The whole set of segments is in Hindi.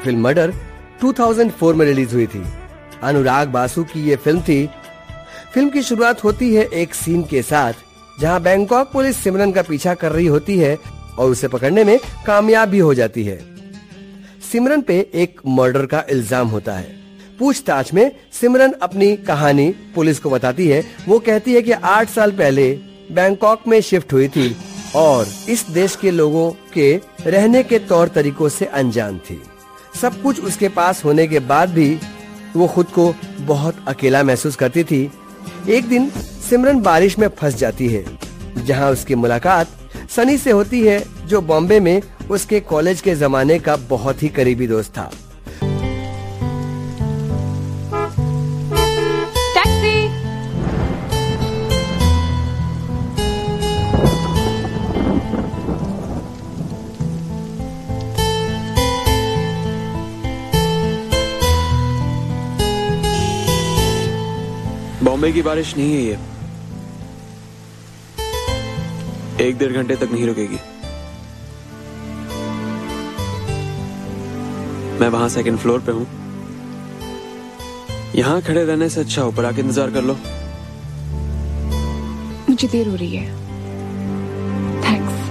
फिल्म मर्डर 2004 में रिलीज हुई थी। अनुराग बासु की ये फिल्म थी। फिल्म की शुरुआत होती है एक सीन के साथ जहां बैंकॉक पुलिस सिमरन का पीछा कर रही होती है और उसे पकड़ने में कामयाब भी हो जाती है। सिमरन पे एक मर्डर का इल्जाम होता है। पूछताछ में सिमरन अपनी कहानी पुलिस को बताती है। वो कहती है कि 8 साल पहले बैंकॉक में शिफ्ट हुई थी और इस देश के लोगों के रहने के तौर तरीकों से अनजान थी। सब कुछ उसके पास होने के बाद भी वो खुद को बहुत अकेला महसूस करती थी। एक दिन सिमरन बारिश में फंस जाती है जहां उसकी मुलाकात सनी से होती है जो बॉम्बे में उसके कॉलेज के जमाने का बहुत ही करीबी दोस्त था। टैक्सी। बॉम्बे की बारिश नहीं है ये, 1-1.5 घंटे तक नहीं रुकेगी। मैं वहां 2nd फ्लोर पे हूं। यहां खड़े रहने से अच्छा ऊपर आके इंतजार कर लो। मुझे देर हो रही है। थैंक्स।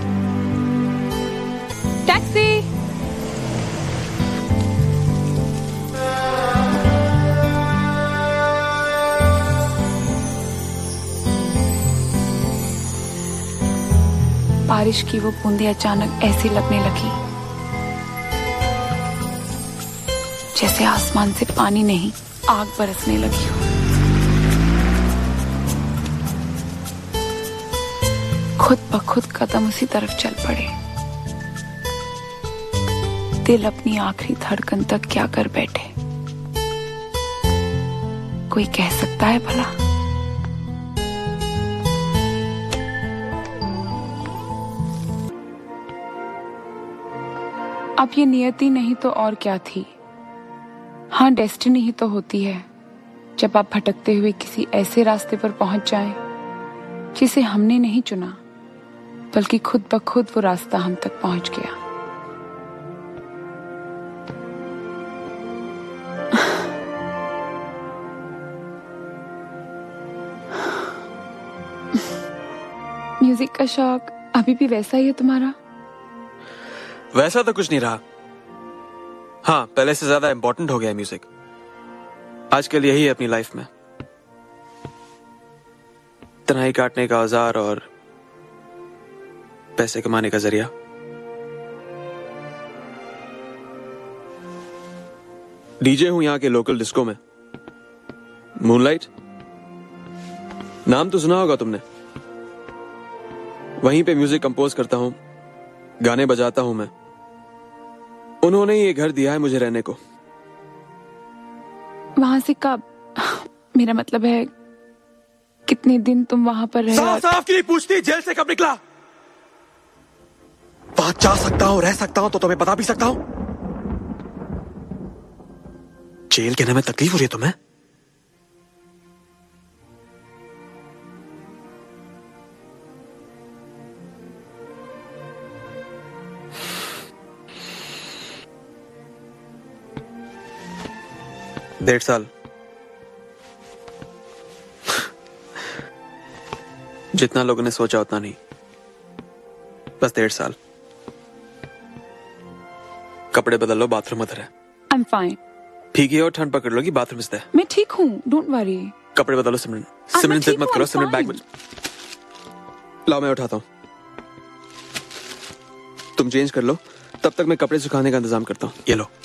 टैक्सी। बारिश की वो बूंदें अचानक ऐसी लगने लगी जैसे आसमान से पानी नहीं आग बरसने लगी हो। खुद ब खुद कदम उसी तरफ चल पड़े। दिल अपनी आखिरी धड़कन तक क्या कर बैठे, कोई कह सकता है भला? अब ये नियति नहीं तो और क्या थी। हाँ, डेस्टिनी ही तो होती है जब आप भटकते हुए किसी ऐसे रास्ते पर पहुंच जाएं जिसे हमने नहीं चुना, बल्कि खुद ब खुद वो रास्ता हम तक पहुंच गया। म्यूजिक का शौक अभी भी वैसा ही है तुम्हारा? वैसा तो कुछ नहीं रहा। हाँ, पहले से ज्यादा इंपॉर्टेंट हो गया है म्यूजिक। आजकल यही है अपनी लाइफ में, तन्हाई काटने का औजार और पैसे कमाने का जरिया। डीजे हूं यहाँ के लोकल डिस्को में। मूनलाइट नाम तो सुना होगा तुमने। वहीं पे म्यूजिक कंपोज करता हूं, गाने बजाता हूं मैं। उन्होंने ये घर दिया है मुझे रहने को। वहां से कब? मेरा मतलब है कितने दिन तुम वहां पर रहे? साफ साफ क्यों पूछती? जेल से कब निकला? वहां जा सकता हूं, रह सकता हूं तो तुम्हें बता भी सकता हूं। जेल कहने में तकलीफ हो रही है तुम्हें? डेढ़ साल। जितना लोगों ने सोचा उतना नहीं, बस 1.5 साल। कपड़े बदल लो, बाथरूम उधर है। I'm fine. ठीक है, और ठंड पकड़ लोगी, बाथरूम इस तरह। मैं ठीक हूँ, डोंट वरी। कपड़े बदलो सिमरन। सिमरन जिद मत करो, सिमरन बैग में लाओ, मैं उठाता हूँ। तुम चेंज कर लो, तब तक मैं कपड़े सुखाने का इंतजाम करता हूँ। ये लो।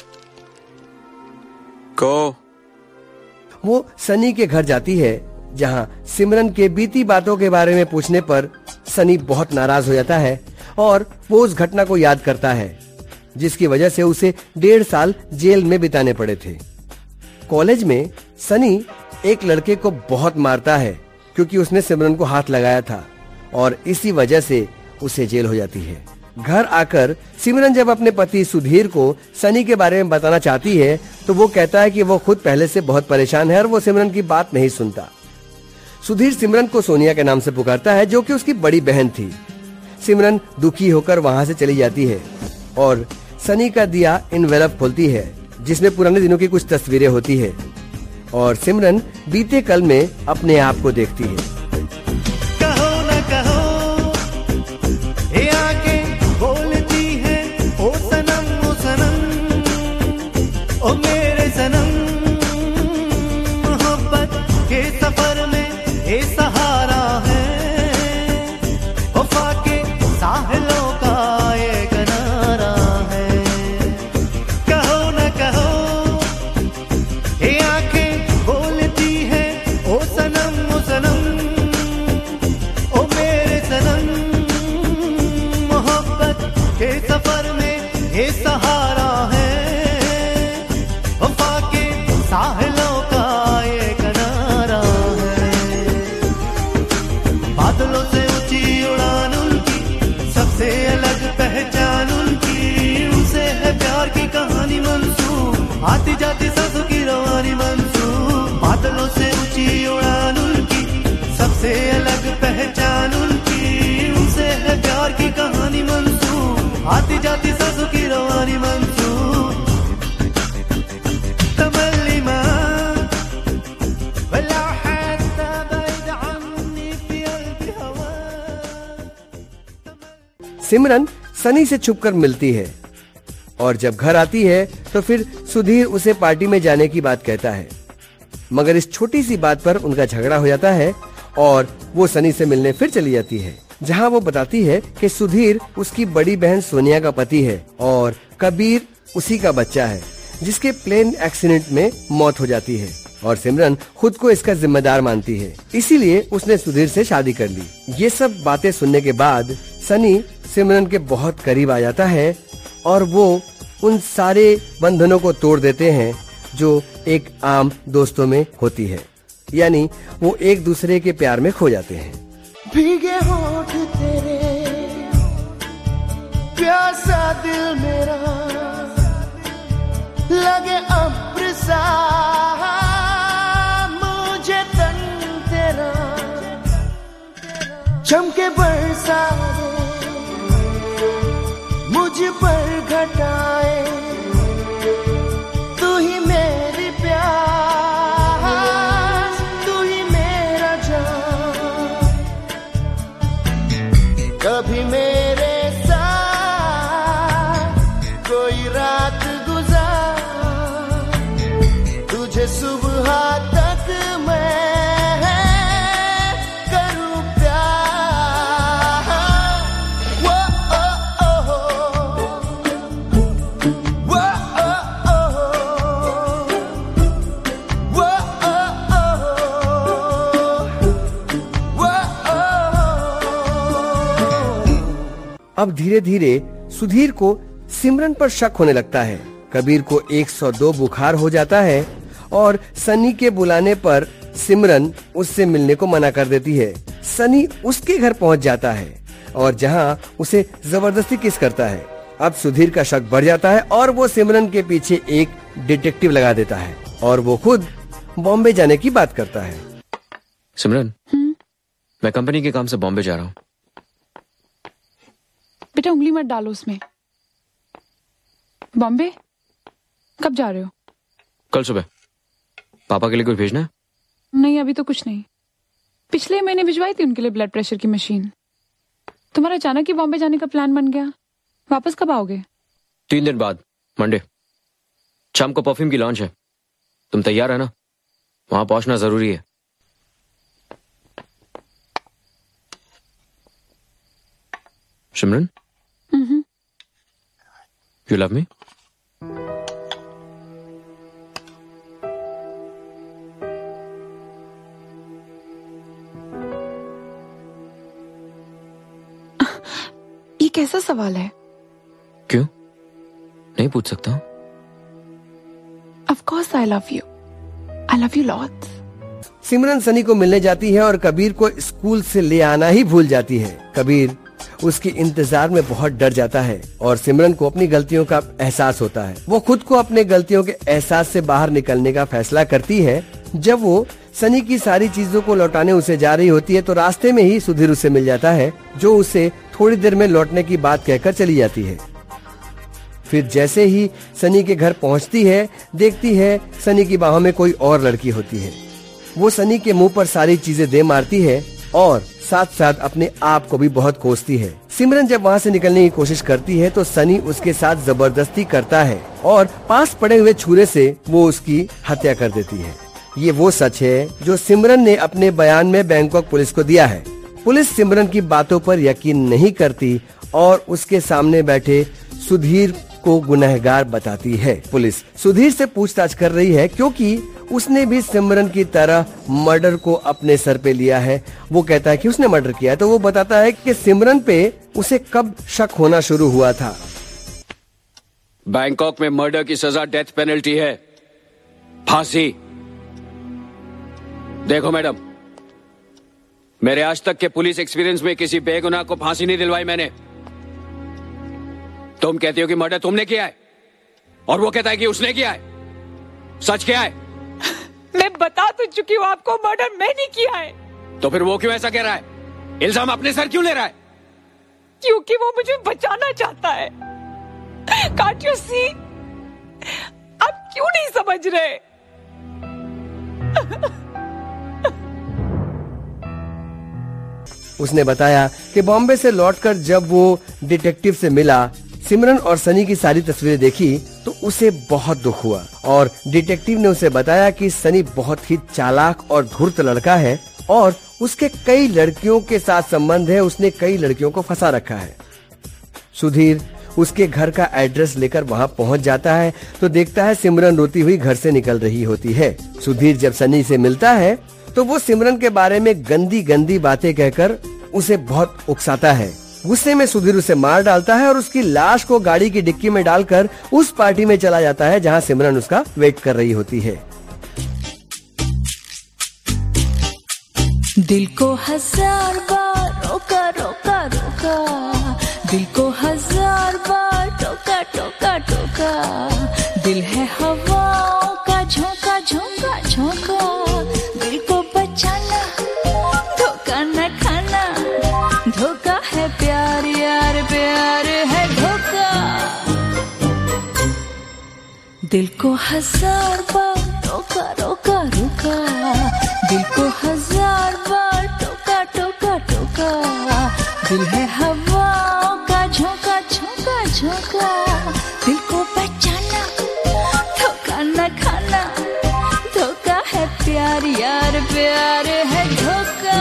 को वो सनी के घर जाती है जहां सिमरन के बीती बातों के बारे में पूछने पर सनी बहुत नाराज हो जाता है और वो उस घटना को याद करता है जिसकी वजह से उसे 1.5 साल जेल में बिताने पड़े थे। कॉलेज में सनी एक लड़के को बहुत मारता है क्योंकि उसने सिमरन को हाथ लगाया था और इसी वजह से उसे जेल हो जाती है। घर आकर सिमरन जब अपने पति सुधीर को सनी के बारे में बताना चाहती है तो वो कहता है कि वो खुद पहले से बहुत परेशान है और वो सिमरन की बात नहीं सुनता। सुधीर सिमरन को सोनिया के नाम से पुकारता है जो कि उसकी बड़ी बहन थी। सिमरन दुखी होकर वहां से चली जाती है और सनी का दिया एनवेलप खोलती है जिसमें पुराने दिनों की कुछ तस्वीरें होती है और सिमरन बीते कल में अपने आप को देखती है। कहो न कहो ये आंखें बोलती है, ओ सनम ओ सनम, ओ मेरे सनम, मोहब्बत के सफर में ये सहारा है, वफा के साहिलों का ये किनारा है। कहो न कहो ये आंखें बोलती है, ओ सनम ओ सनम, ओ मेरे सनम, मोहब्बत के सफर में ये सहारा है, वफा के साहिलों का ये किनारा है। बादलों से ऊंची उड़ान उनकी, सबसे अलग पहचान उनकी, उनसे है प्यार की कहानी मंसूब, आती जाती सांसों की रवानी मंसूब। बादलों से ऊंची उड़ान उनकी, सबसे अलग पहचान उनकी, उनसे है प्यार की कहानी मंसूब, आती जाती सांसों की रवानी मंसूब। तमल्ली मां वला हत्ता बैद अन्नी फी क़ल्बी हवा। सिमरन सनी से छुपकर मिलती है और जब घर आती है तो फिर सुधीर उसे पार्टी में जाने की बात कहता है, मगर इस छोटी सी बात पर उनका झगड़ा हो जाता है और वो सनी से मिलने फिर चली जाती है, जहां वो बताती है कि सुधीर उसकी बड़ी बहन सोनिया का पति है और कबीर उसी का बच्चा है, जिसके प्लेन एक्सीडेंट में मौत हो जाती है और सिमरन खुद को इसका जिम्मेदार मानती है, इसीलिए उसने सुधीर से शादी कर ली। ये सब बातें सुनने के बाद सनी सिमरन के बहुत करीब आ जाता है और वो उन सारे बंधनों को तोड़ देते हैं जो एक आम दोस्तों में होती है, यानी वो एक दूसरे के प्यार में खो जाते हैं। भीगे होठ तेरे, प्यासा दिल मेरा, लगे अब्र सा मुझे तन तेरा, चमके बरसा दे मुझ पर घटाए, तू ही मेरी प्यास, तू ही मेरा जान, कभी मेरे साथ कोई रात गुजार, तुझे सुबह तक मैं करूं प्यार। वो ओ ओ वो अब धीरे धीरे सुधीर को सिमरन पर शक होने लगता है। कबीर को 102 बुखार हो जाता है और सनी के बुलाने पर सिमरन उससे मिलने को मना कर देती है। सनी उसके घर पहुंच जाता है और जहां उसे जबरदस्ती किस करता है। अब सुधीर का शक बढ़ जाता है और वो सिमरन के पीछे एक डिटेक्टिव लगा देता है और वो खुद बॉम्बे जाने की बात करता है। सिमरन, मैं कंपनी के काम से बॉम्बे जा रहा हूँ। बेटा उंगली मत डालो उसमें। बॉम्बे कब जा रहे हो? कल सुबह। पापा के लिए कुछ भेजना है? नहीं, अभी तो कुछ नहीं। पिछले महीने भिजवाई थी उनके लिए ब्लड प्रेशर की मशीन। तुम्हारा अचानक ही बॉम्बे जाने का प्लान बन गया। वापस कब आओगे? 3 दिन बाद, मंडे। शाम को परफ्यूम की लॉन्च है। तुम तैयार है ना? वहां पहुंचना जरूरी है। सिमरन, you love me? ये कैसा सवाल है? क्यों? नहीं पूछ सकता? Of course I love you. I love you lots. सिमरन सनी को मिलने जाती है और कबीर को स्कूल से ले आना ही भूल जाती है। कबीर उसके इंतजार में बहुत डर जाता है और सिमरन को अपनी गलतियों का एहसास होता है। वो खुद को अपने गलतियों के एहसास से बाहर निकलने का फैसला करती है। जब वो सनी की सारी चीजों को लौटाने उसे जा रही होती है तो रास्ते में ही सुधीर उसे मिल जाता है, जो उसे थोड़ी देर में लौटने की बात कहकर चली जाती है। फिर जैसे ही सनी के घर पहुंचती है, देखती है सनी की बाहों में कोई और लड़की होती है। वो सनी के मुंह पर सारी चीजें दे मारती है और साथ साथ अपने आप को भी बहुत कोसती है। सिमरन जब वहाँ से निकलने की कोशिश करती है तो सनी उसके साथ जबरदस्ती करता है और पास पड़े हुए छुरे से वो उसकी हत्या कर देती है। ये वो सच है जो सिमरन ने अपने बयान में बैंकॉक पुलिस को दिया है। पुलिस सिमरन की बातों पर यकीन नहीं करती और उसके सामने बैठे सुधीर को गुनहगार बताती है। पुलिस सुधीर से पूछताछ कर रही है क्योंकि उसने भी सिमरन की तरह मर्डर को अपने सर पे लिया है। वो कहता है कि उसने मर्डर किया है, तो वो बताता है कि सिमरन पे उसे कब शक होना शुरू हुआ था। बैंकॉक में मर्डर की सजा डेथ पेनल्टी है, फांसी। देखो मैडम, मेरे आज तक के पुलिस एक्सपीरियंस में किसी बेगुनाह को फांसी नहीं दिलवाई मैंने। तुम कहती हो कि मर्डर तुमने किया है और वो कहता है कि उसने किया है। सच क्या है? मैं बता तो चुकी हूँ आपको, मर्डर मैंने किया है। तो फिर वो क्यों ऐसा कह रहा है? इल्जाम अपने सर क्यों ले रहा है? क्योंकि वो मुझे बचाना चाहता है। Can't you see? आप क्यों नहीं समझ रहे? उसने बताया कि बॉम्बे से लौटकर जब वो डिटेक्टिव से मिला, सिमरन और सनी की सारी तस्वीरें देखी तो उसे बहुत दुख हुआ और डिटेक्टिव ने उसे बताया कि सनी बहुत ही चालाक और धूर्त लड़का है और उसके कई लड़कियों के साथ संबंध है। उसने कई लड़कियों को फंसा रखा है। सुधीर उसके घर का एड्रेस लेकर वहाँ पहुँच जाता है तो देखता है सिमरन रोती हुई घर से निकल रही होती है। सुधीर जब सनी से मिलता है तो वो सिमरन के बारे में गंदी गंदी बातें कहकर उसे बहुत उकसाता है। गुस्से में सुधीर उसे मार डालता है और उसकी लाश को गाड़ी की डिक्की में डालकर उस पार्टी में चला जाता है जहां सिमरन उसका वेट कर रही होती है। दिल को 1000 बार रोका रोका रोका, दिल को 1000 बार टोका टोका टोका, दिल है हवाओं का झोंका झोंका झोंका, दिल को बचाना धोखा न खाना, धोखा है प्यार यार प्यार है धोखा। दिल को 1000 बार रोका रोका रोका, दिल को 1000 बार टोका टोका टोका, दिल है हवाओं का झोंका झोंका झोंका, दिल को बचाना धोखा न खाना, धोखा है प्यार यार प्यार है धोखा।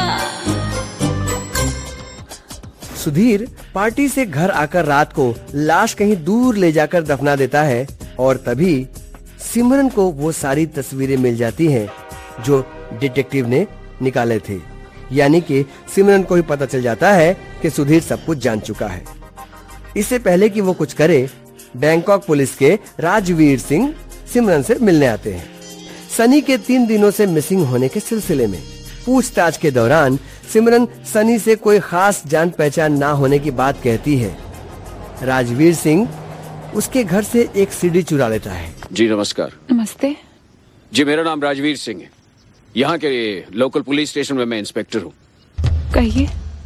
सुधीर पार्टी से घर आकर रात को लाश कहीं दूर ले जाकर दफना देता है और तभी सिमरन को वो सारी तस्वीरें मिल जाती हैं जो डिटेक्टिव ने निकाले थे। यानी कि सिमरन को ही पता चल जाता है कि सुधीर सब कुछ जान चुका है। इससे पहले कि वो कुछ करे, बैंकॉक पुलिस के राजवीर सिंह सिमरन से मिलने आते हैं। सनी के 3 दिनों से मिसिंग होने के सिलसिले में पूछताछ के दौरान सिमरन सनी से कोई खास जान पहचान ना होने की बात कहती है। राजवीर सिंह उसके घर से एक सीडी चुरा लेता है। जी नमस्कार। नमस्ते जी, मेरा नाम राजवीर सिंह है। यहाँ के लोकल पुलिस स्टेशन में मैं इंस्पेक्टर हूँ। कहिए।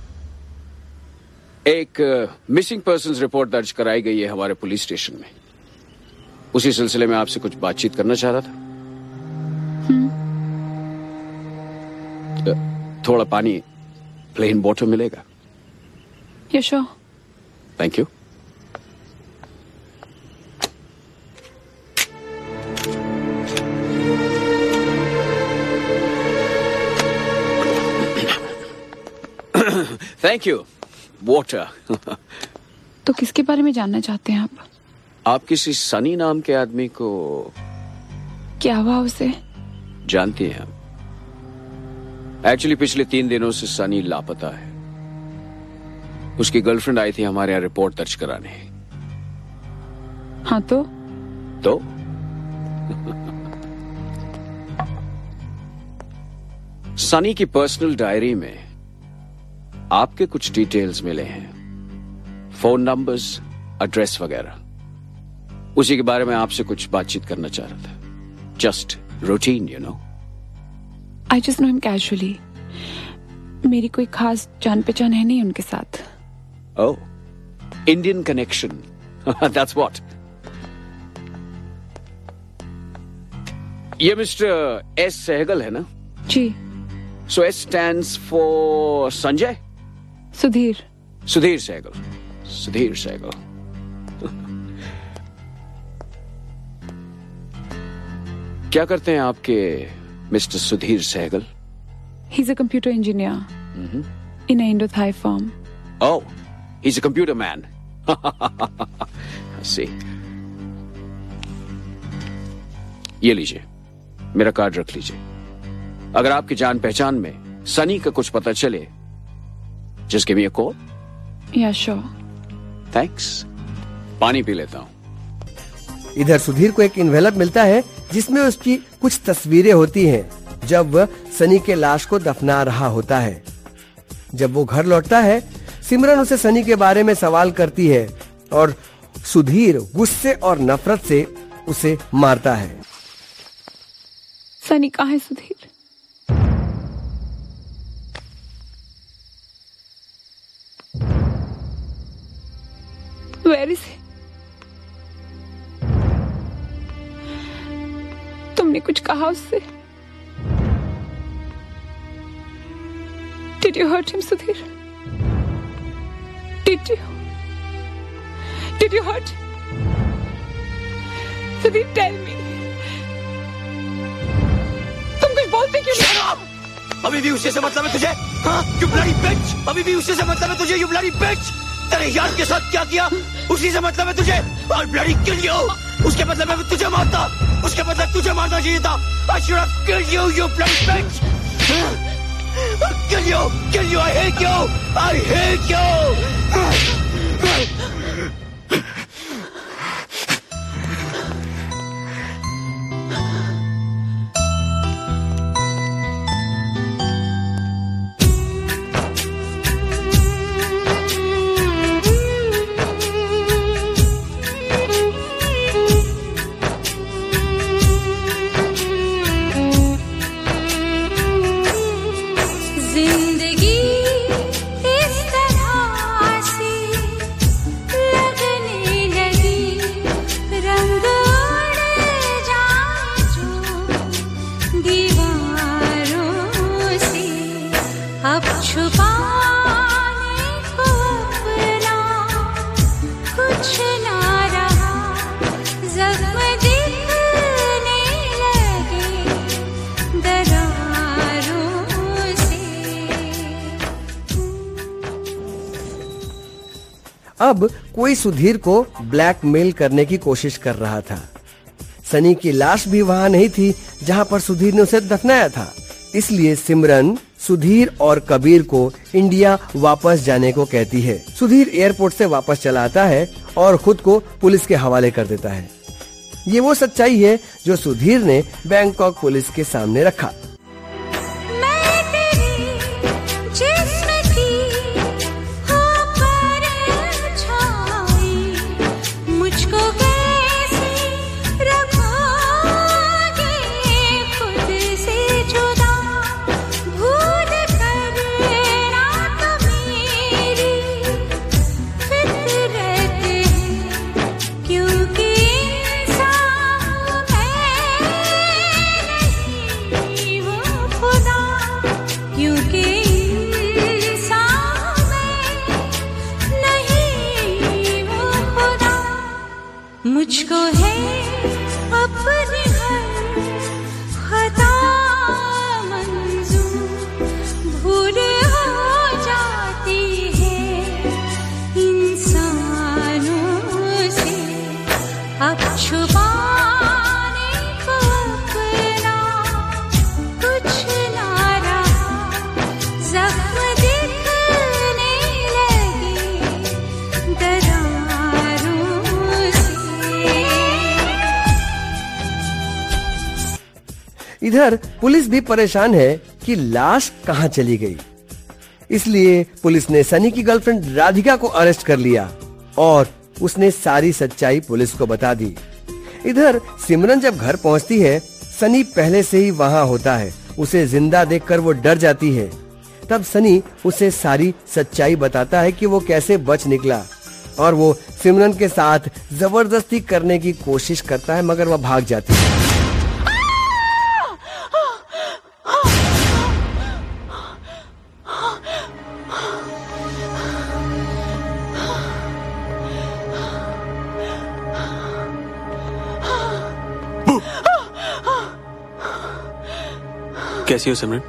एक मिसिंग पर्सन्स रिपोर्ट दर्ज कराई गई है हमारे पुलिस स्टेशन में। उसी सिलसिले में आपसे कुछ बातचीत करना चाह रहा था। थोड़ा पानी, प्लेन वाटर मिलेगा? यशो। Thank you. Thank you. Water. तो किसके बारे में जानना चाहते हैं आप? आप किसी सनी नाम के आदमी को क्या हुआ उसे? जानती हैं आप? एक्चुअली पिछले 3 दिनों से सनी लापता है। उसकी गर्लफ्रेंड आई थी हमारे यहाँ रिपोर्ट दर्ज कराने। हाँ तो सनी की पर्सनल डायरी में आपके कुछ डिटेल्स मिले हैं, फोन नंबर्स, एड्रेस वगैरह। उसी के बारे में आपसे कुछ बातचीत करना चाह रहा था। Just routine, you know. I just know him casually. मेरी कोई खास जान पहचान है नहीं उनके साथ। Oh, Indian connection. That's what. ये मिस्टर एस सहगल है ना? जी। So S stands for Sanjay? Sudhir. Sudhir Sehgal. Sudhir Sehgal. क्या करते हैं आपके mister Sudhir Sehgal? He's a computer engineer in an Indo-Thai firm. Oh, he's a computer man. I see. ये लीजिए, मेरा कार्ड रख लीजिए। अगर आपकी जान पहचान में सनी का कुछ पता चले, just give me a call. Yeah, sure. Thanks. पानी पी लेता हूं। इधर सुधीर को एक इन्वेलप मिलता है जिसमें उसकी कुछ तस्वीरें होती हैं जब वह सनी के लाश को दफना रहा होता है। जब वो घर लौटता है, सिमरन उसे सनी के बारे में सवाल करती है और सुधीर गुस्से और नफरत से उसे मारता है। सनी कहाँ है सुधीर? Where is he? तुमने कुछ कहा उससे? Did you hurt him, Sudhir? Did you? Did you hurt him? Sudhir, tell me. तुम कुछ बोलते क्यों नहीं? अभी भी उसी से मतलब है तुझे? हाँ? You bloody bitch! अभी भी उसी से मतलब है तुझे? You bloody bitch! तेरे यार के साथ क्या किया? उसी से मतलब है तुझे? I'll bloody kill you! उसके बदले में तुझे मारता, उसके बदले तुझे मारना चाहिए था। I should have killed you, you bloody bitch! Kill you, I hate you, I hate you! अब कोई सुधीर को ब्लैकमेल करने की कोशिश कर रहा था। सनी की लाश भी वहां नहीं थी जहां पर सुधीर ने उसे दफनाया था। इसलिए सिमरन सुधीर और कबीर को इंडिया वापस जाने को कहती है। सुधीर एयरपोर्ट से वापस चला आता है और खुद को पुलिस के हवाले कर देता है। ये वो सच्चाई है जो सुधीर ने बैंकॉक पुलिस के सामने रखा। मुझको है अपनी हर खता मंजूर, भूल हो जाती है इंसानों से, अब छुपाने को अपना कुछ ना रहा, जख्म दिखने लगे दरारों से। इधर पुलिस भी परेशान है कि लाश कहां चली गई। इसलिए पुलिस ने सनी की गर्लफ्रेंड राधिका को अरेस्ट कर लिया और उसने सारी सच्चाई पुलिस को बता दी। इधर सिमरन जब घर पहुंचती है, सनी पहले से ही वहां होता है। उसे जिंदा देखकर वो डर जाती है। तब सनी उसे सारी सच्चाई बताता है कि वो कैसे बच निकला और वो सिमरन के साथ जबरदस्ती करने की कोशिश करता है, मगर वह भाग जाती है। कैसी हो सिमरन?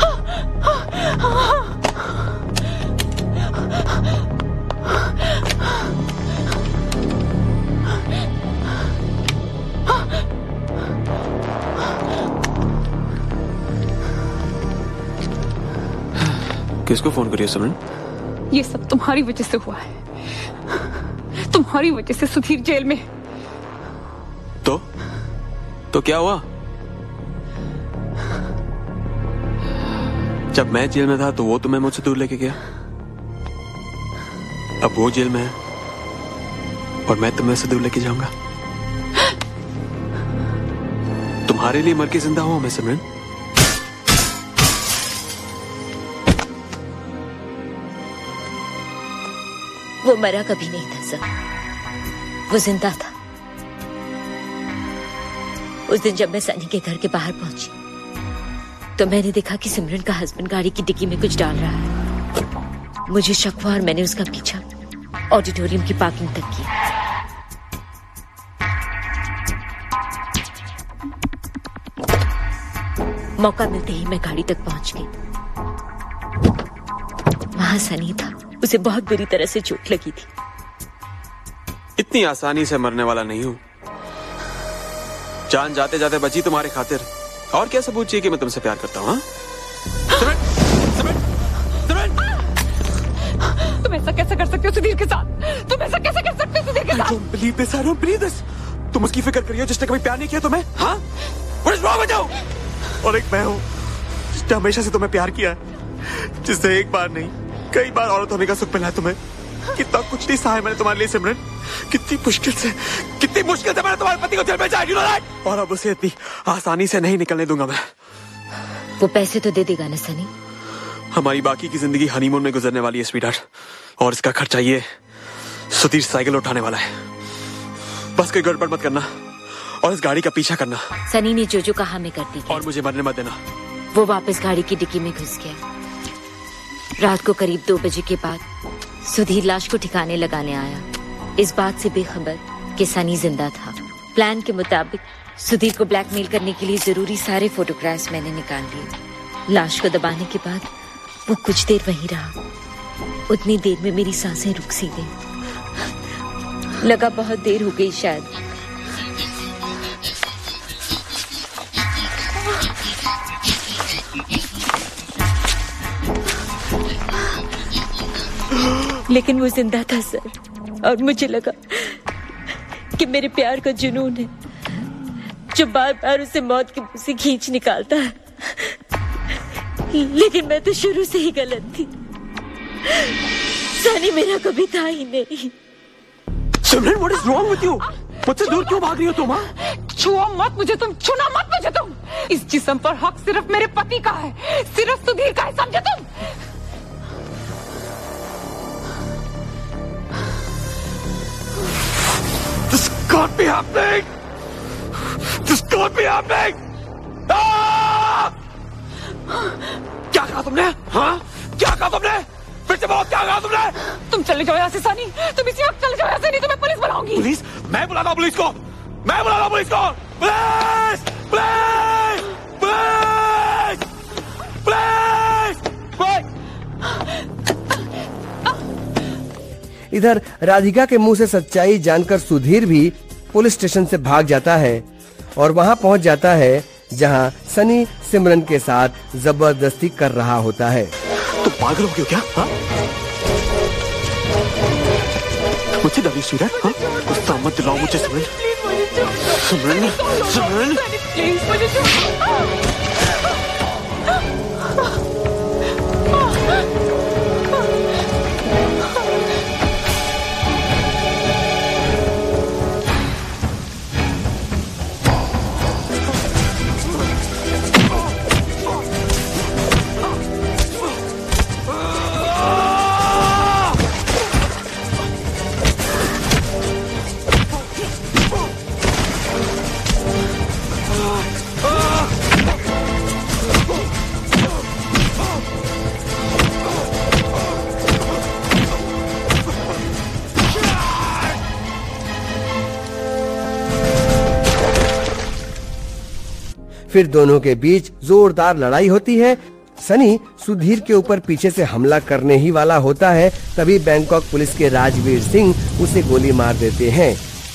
किसको फोन करिए सिमरन? ये सब तुम्हारी वजह से हुआ है। तुम्हारी वजह से सुधीर जेल में। तो क्या हुआ? जब मैं जेल में था तो वो तुम्हें मुझसे दूर लेके गया। अब वो जेल में है और मैं तुम्हें से दूर लेके जाऊंगा। तुम्हारे लिए मर के जिंदा हुआ मैं सिमरन। वो मरा कभी नहीं था सर, वो जिंदा था। उस दिन जब मैं सनी के घर के बाहर पहुंची तो मैंने देखा कि सिमरन का हस्बैंड गाड़ी की डिक्की में कुछ डाल रहा है। मुझे शक हुआ और मैंने उसका पीछा ऑडिटोरियम की पार्किंग तक किया। मौका मिलते ही मैं गाड़ी तक पहुंच गई। वहां सनी था, उसे बहुत बुरी तरह से चोट लगी थी। इतनी आसानी से मरने वाला नहीं हूं। जान जाते जाते बची तुम्हारे खातिर। और क्या सबूत चाहिए कि मैं तुमसे प्यार करता हूं? तुम ऐसा कैसे कर सकते हो सुधीर के साथ? तुम ऐसा कैसे कर सकते हो सुधीर के साथ? I don't believe this, I don't believe this. तुम उसकी फिक्र करिए जिसने कभी प्यार नहीं किया तुम्हें। हाँ? What is wrong with you? और एक मैं हूँ जिसने हमेशा से तुम्हें प्यार किया है, जिससे एक बार नहीं कई बार औरत होने का सुख मिला है तुम्हें। कितना कुछ नहीं सहा है मैंने तुम्हारे लिए सिमरन। कितनी मुश्किल से मैंने तुम्हारे पति को जेल में जाए, और अब उसे इतनी आसानी से नहीं निकलने दूंगा मैं। वो पैसे तो दे देगा ना सनी? हमारी बाकी की जिंदगी हनीमून में गुजरने वाली है स्वीटहार्ट, और इसका खर्चा ये सुधीर साइकिल उठाने वाला है। बस कोई गड़बड़ मत करना और इस गाड़ी का पीछा करना। सनी ने जो कहा मैं करती थी। और मुझे मरने मत देना। वो वापस गाड़ी की डिक्की में घुस गया। रात को करीब 2 बजे के बाद सुधीर लाश को ठिकाने लगाने आया, इस बात से बेखबर कि सनी जिंदा था। प्लान के मुताबिक सुधीर को ब्लैकमेल करने के लिए जरूरी सारे फोटोग्राफ्स मैंने निकाल लिए। लाश को दबाने के बाद वो कुछ देर वहीं रहा। उतनी देर में मेरी सांसें रुक सी गई। लगा बहुत देर हो गई शायद। लेकिन वो जिंदा था सर, और मुझे लगा कि मेरे प्यार का जुनून है जो बार बार उसे मौत के मुंह से खींच निकालता है। लेकिन मैं तो शुरू से ही गलत थी। सनी मेरा कभी था ही नहीं। सिमरन, what is wrong with you? मुझसे दूर क्यों भाग रही हो तुम? छुओ मत मुझे तुम, छूना मत मुझे तुम। इस जिस्म पर हक सिर्फ मेरे पति का है, सिर्फ सुधीर का है, समझे तुम? This can't be happening! This can't be happening! क्या कहा तुमने? हाँ? क्या कहा तुमने? फिर से बोलो, क्या कहा तुमने? तुम चले जाओ यहाँ से सनी, तुम इसी वक्त चले जाओ यहाँ से, नहीं तो मैं पुलिस बुलाऊंगी। पुलिस? मैं बुलाता हूँ पुलिस को। मैं बुलाता हूँ पुलिस को। पुलिस! पुलिस! पुलिस! पुलिस! इधर राधिका के मुंह से सच्चाई जानकर सुधीर भी पुलिस स्टेशन से भाग जाता है और वहां पहुंच जाता है जहां सनी सिमरन के साथ जबरदस्ती कर रहा होता है। तुम पागल हो गए हो क्या? हाँ? मुझसे डरी स्वीटहार्ट? हाँ? गुस्सा मत दिलाओ मुझे सिमरन। सिमरन, सिमरन। प्लीज मुझे छोड़ो। फिर दोनों के बीच जोरदार लड़ाई होती है। सनी सुधीर के ऊपर पीछे से हमला करने ही वाला होता है, तभी बैंकॉक पुलिस के राजवीर सिंह उसे गोली मार देते हैं।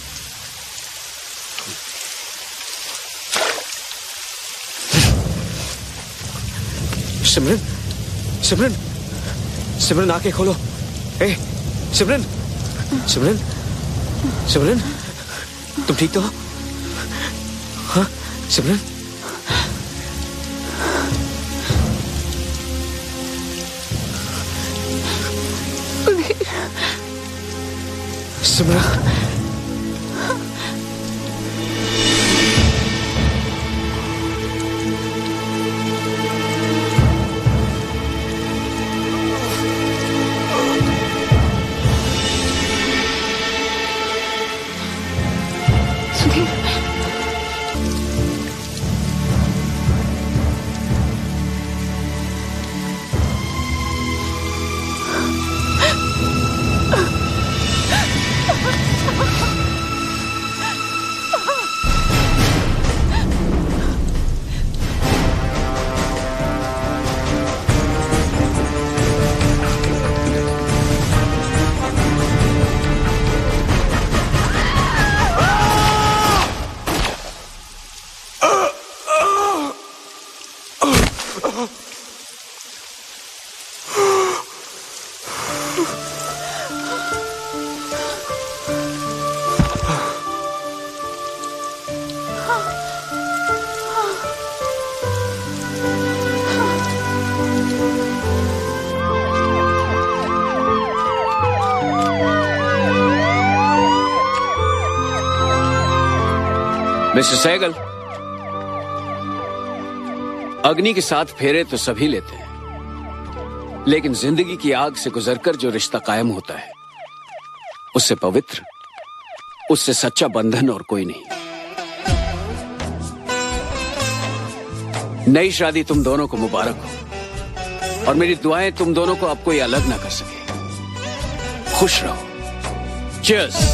सिमरन, सिमरन, सिमरन आंखें खोलो। ए, सिमरन, सिमरन, सिमरन, तुम ठीक तो हो? हाँ, सिमरन? सिमरन, मिस्टर सहगल, अग्नि के साथ फेरे तो सभी लेते हैं, लेकिन जिंदगी की आग से गुजरकर जो रिश्ता कायम होता है, उससे पवित्र, उससे सच्चा बंधन और कोई नहीं। नई शादी तुम दोनों को मुबारक हो और मेरी दुआएं तुम दोनों को अब कोई अलग ना कर सके। खुश रहो। चीयर्स।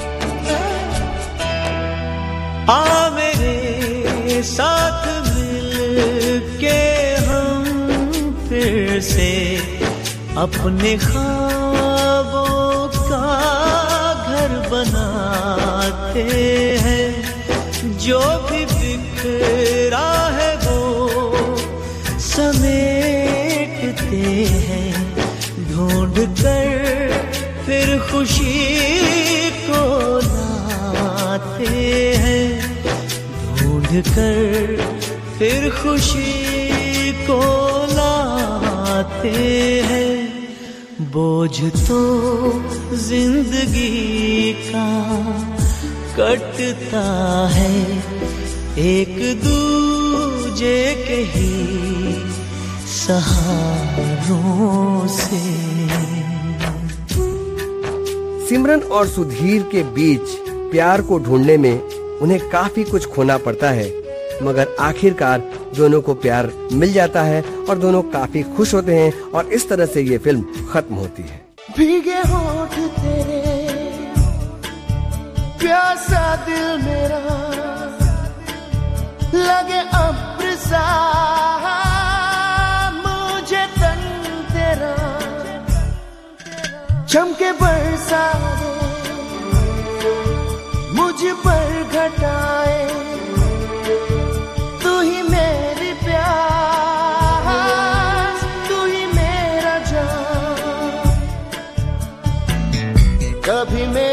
आ मेरे साथ मिल के हम फिर से अपने ख्वाबों का घर बनाते हैं। जो भी बिखरा है वो समेटते हैं, ढूंढ कर फिर खुशी को लाते हैं, ढूंढ कर फिर खुशी को लाते हैं। बोझ तो जिंदगी का कटता है एक दूजे के ही सहारों से। सिमरन और सुधीर के बीच प्यार को ढूंढने में उन्हें काफी कुछ खोना पड़ता है, मगर आखिरकार दोनों को प्यार मिल जाता है और दोनों काफी खुश होते हैं और इस तरह से ये फिल्म खत्म होती है। भीगे होठ तेरे, प्यासा दिल मेरा, लगे अब्र सा मुझे तन तेरा, चमके बरसा दे मुझ पर घटाए, तू ही मेरी प्यास, तू ही मेरा जान, कभी मेरे